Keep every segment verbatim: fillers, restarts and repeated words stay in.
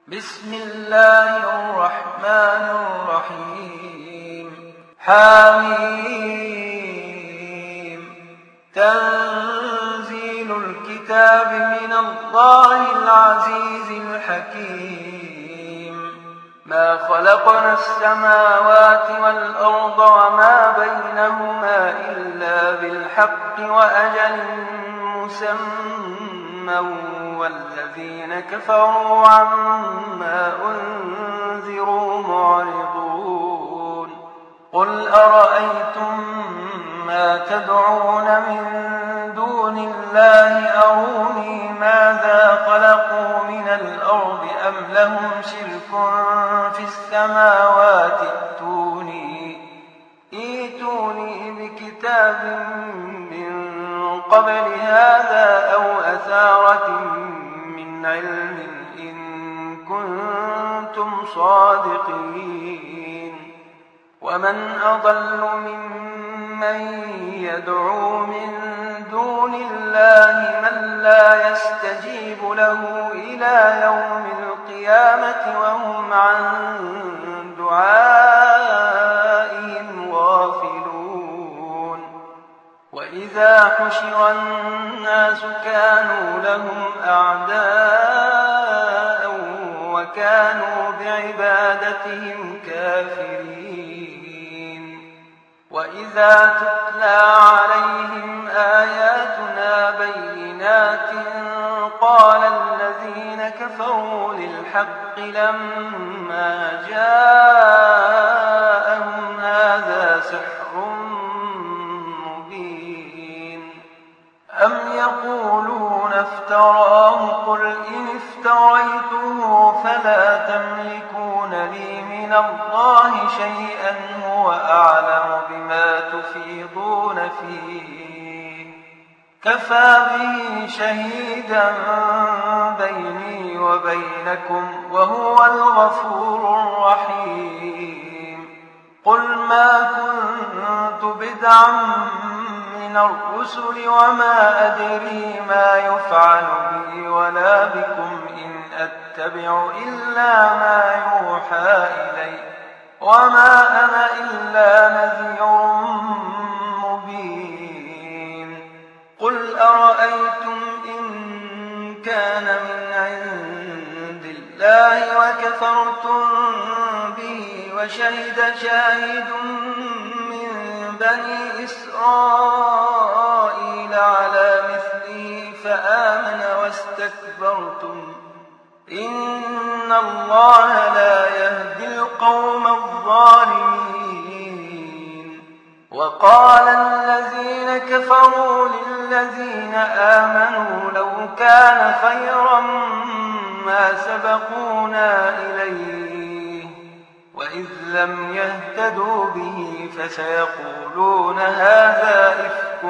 بسم الله الرحمن الرحيم حميم تنزيل الكتاب من الله العزيز الحكيم ما خلقنا السماوات والأرض وما بينهما إلا بالحق وأجل مسمى والذين كفروا عما أنذروا معرضون قل أرأيتم ما تدعون من دون الله أروني ماذا خلقوا من الأرض أم لهم شرك في السماوات ائتوني ائتوني بكتاب من قبل هذا أو أثارة من علم إن كنتم صادقين ومن أضل ممن يدعو من دون الله من لا يستجيب له إلى يوم القيامة وهم عن دعائهم غافلون وإذا حشر الناس كانوا لهم أعداء وكانوا بعبادتهم كافرين وإذا تتلى عليهم آياتنا بينات قال الذين كفروا للحق لما جاءهم هذا سحر مبين أم يقولون افتراه قل إن افتريته فلا تملكون لي من الله شيئا هو أعلم بما تفيضون فيه كفى به شهيدا بيني وبينكم وهو الغفور الرحيم قل ما كنت بدعا من الرسل وما أدري ما يفعل بي ولا بكم إن أتبع إلا ما يوحى إلي وما أنا إلا نذير مبين قل أرأيتم إن كان من عند الله وكفرتم به وشهد شاهد من بني إسرائيل على مثله فآمن واستكبرتم إن الله لا يهدي القوم الظالمين وقال الذين كفروا للذين آمنوا لو كان خيرا ما سبقونا إليه وإذ لم يهتدوا به فسيقولون هذا إفك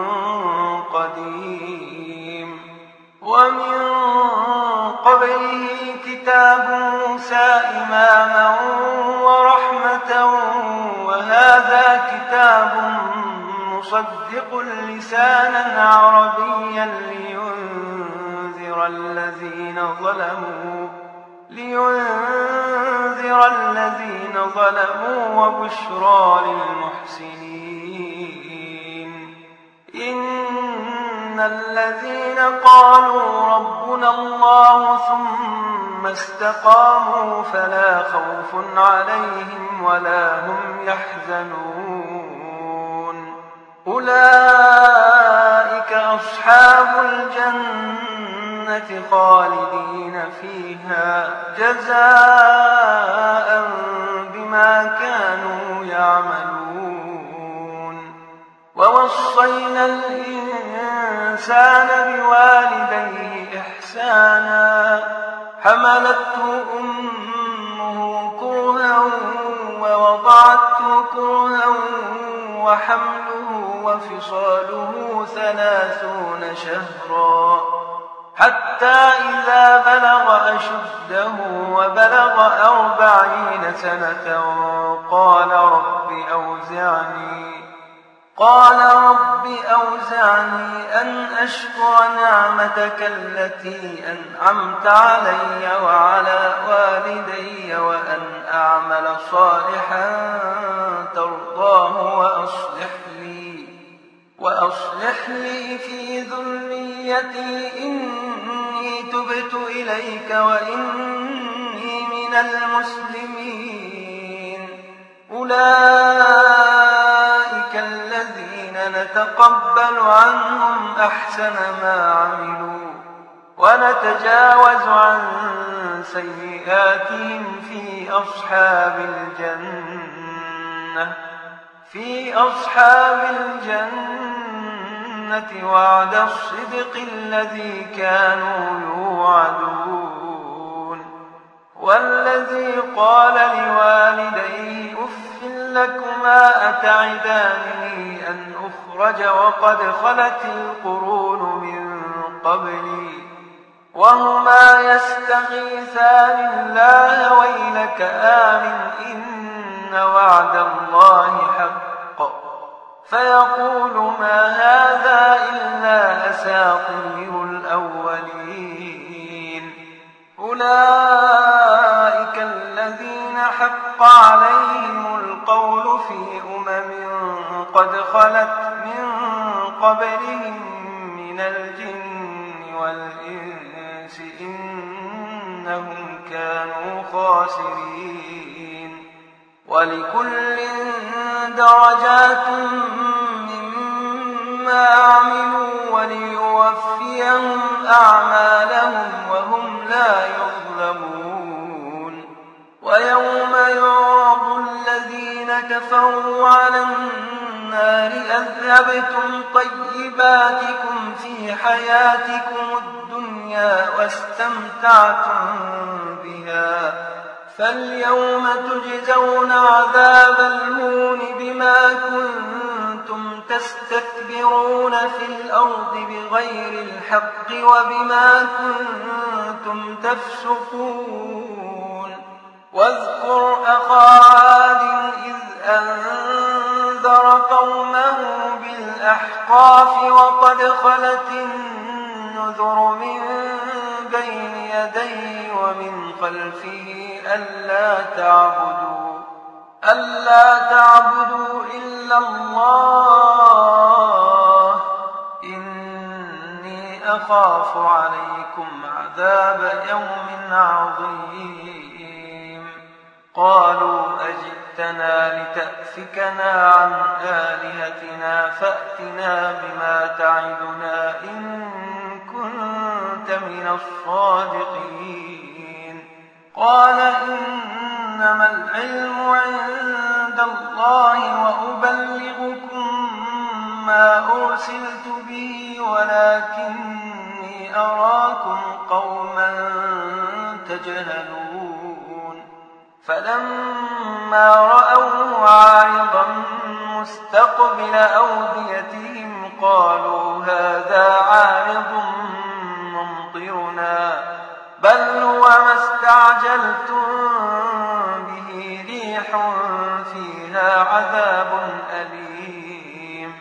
قديم ومن قبله كتاب موسى إماما ورحمة وهذا كتاب مصدق لسانا عربيا لينذر الذين ظلموا لينذر الذين ظلموا وبشرى للمحسنين إن الذين قالوا ربنا الله ثم استقاموا فلا خوف عليهم ولا هم يحزنون أولئك أصحاب الجنة خالدين فيها جزاء بما كانوا يعملون ووصينا الإنسان بوالديه إحسانا حملته أمه كرها ووضعته كرها وحمله وفصاله ثلاثون شهرا حتى إذا بلغ أشده وبلغ أربعين سنة قال رب أوزعني قال رب أوزعني أن أشكر نعمتك التي أنعمت علي وعلى والدي وأن أعمل صالحا ترضاه وأصلح لي, وأصلح لي في ذريتي إني تبت إليك وإني من المسلمين. أولئك الذين نتقبل عنهم أحسن ما عملوا ونتجاوز عن سيئاتهم في أصحاب الجنة في أصحاب الجنة وعد الصدق الذي كانوا يوعدون. والذي قال لوالديه أف لكما أتعدانني أن أخرج وقد خلت القرون من قبلي وهما يستغيثان الله ويلك آمن إن وعد الله حق فيقول ما هذا إلا أساطير الأولين. أولئك الذين حق عليهم القول في أمم قد خلت من قبلهم من الجن والإنس إنهم كانوا خاسرين. ولكل درجات مما عملوا وليوفيهم أعمالهم وهم لا يظلمون. ويوم يعرض الذين كفروا على النار أذهبتم طيباتكم في حياتكم الدنيا واستمتعتم بها فاليوم تجزون عذاب الهون بما كنتم تستكبرون في الأرض بغير الحق وبما كنتم تفسقون. واذكر أخا عاد إذ أنذر قومه بالأحقاف وقد خلت النذر من بين يديه ومن خلفه ألا تعبدوا, ألا تعبدوا إلا الله إني أخاف عليكم عذاب يوم عظيم. قالوا أجئتنا لتأفكنا عن آلهتنا فأتنا بما تعدنا إن كنت من الصادقين. قال إنما العلم عند الله وأبلغكم ما أرسلت به ولكني أراكم قوما تجهلون. فلما رأوه عارضا مستقبل أوديتهم قالوا هذا عارض ممطرنا بل هو ما استعجلتم به ريح فيها عذاب أليم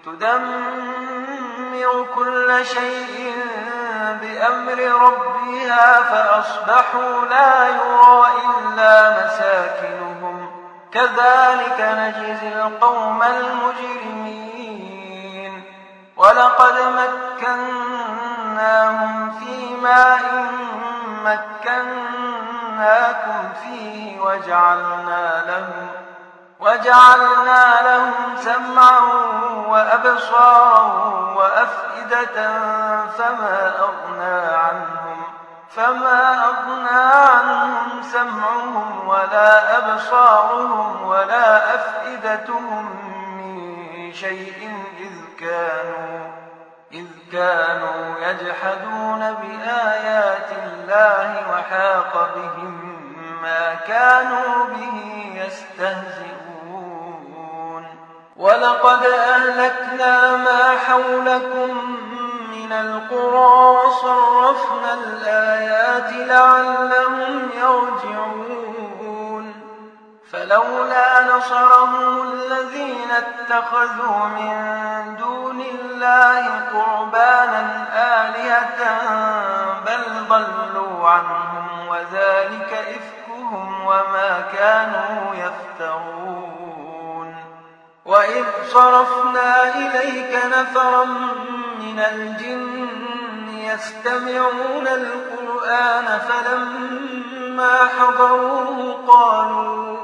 تدمر كل شيء بأمر ربها فأصبحوا لا يرى إلا مساكنهم كذلك نجزي القوم المجرمين. ولقد مكناهم في ماء مكناكم فيه وجعلنا لهم وجعلنا لهم سمعا وأبصارا وأفئدة فما أغنى عنهم فما أغنى عنهم سمعهم ولا أبصارهم ولا أفئدتهم من شيء إذ كانوا إذ كانوا يجحدون بآيات الله وحاق بهم ما كانوا به يستهزئون. ولقد أهلكنا ما حولكم من القرى وصرفنا الآيات لعلهم يرجعون. فلولا نصرهم الذين اتخذوا من دون الله قربانا آلهة بل ضلوا عنهم وذلك إفكهم وما كانوا يفترون. وإذ صرفنا إليك نفرا من الجن يستمعون القرآن فلما حضروه قالوا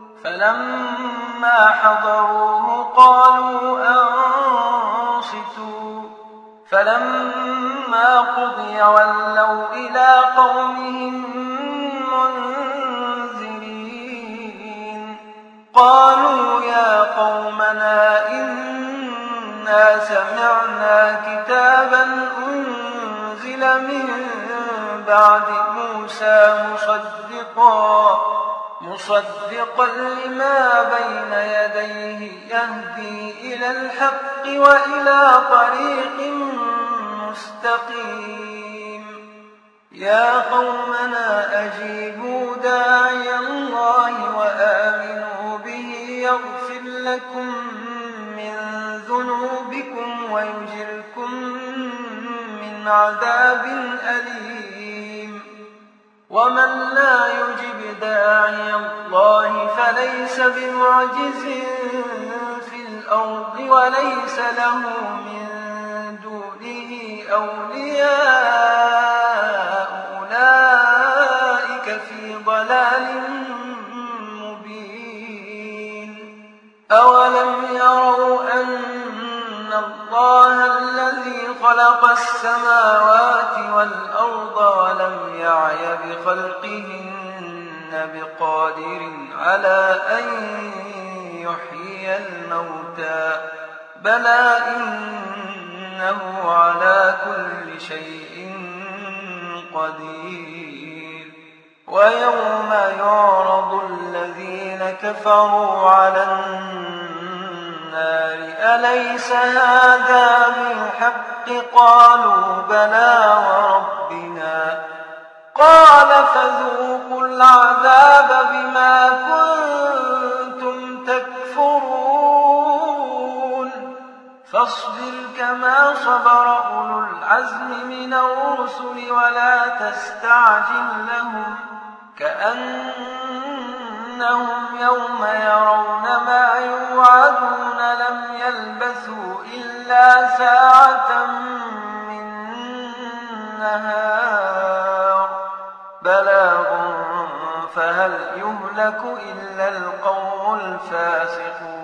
فلما حضروه قالوا أنصتوا فلما قضي ولوا إلى قومهم منذرين. قالوا يا قومنا إنا سمعنا كتابا أنزل من بعد موسى مصدقا مصدقا لما بين يديه يهدي إلى الحق وإلى طريق مستقيم. يا قومنا أجيبوا داعي الله وآمنوا به يغفر لكم من ذنوبكم ويجركم من عذاب أليم. ومن لا يجب داعي الله فليس بمعجز في الأرض وليس له من دونه أولياء أولئك في ضلال مبين. أولم يروا أن الله الذي خلق السماوات والأرض ولم يعي بخلقهن بقادر على أن يحيي الموتى بلى إنه على كل شيء قدير. ويوم يعرض الذين كفروا على النار أليس هذا بالحق قالوا بلى وربنا قال فذوقوا العذاب بما كنتم تكفرون. فاصبر كما صبر أولو العزم من الرسل ولا تستعجل لهم كأنهم يوم يرون ما يوعدون لم يلبثوا إلا ساعة من نهار بلاغ فهل يهلك إلا القوم الفاسقون.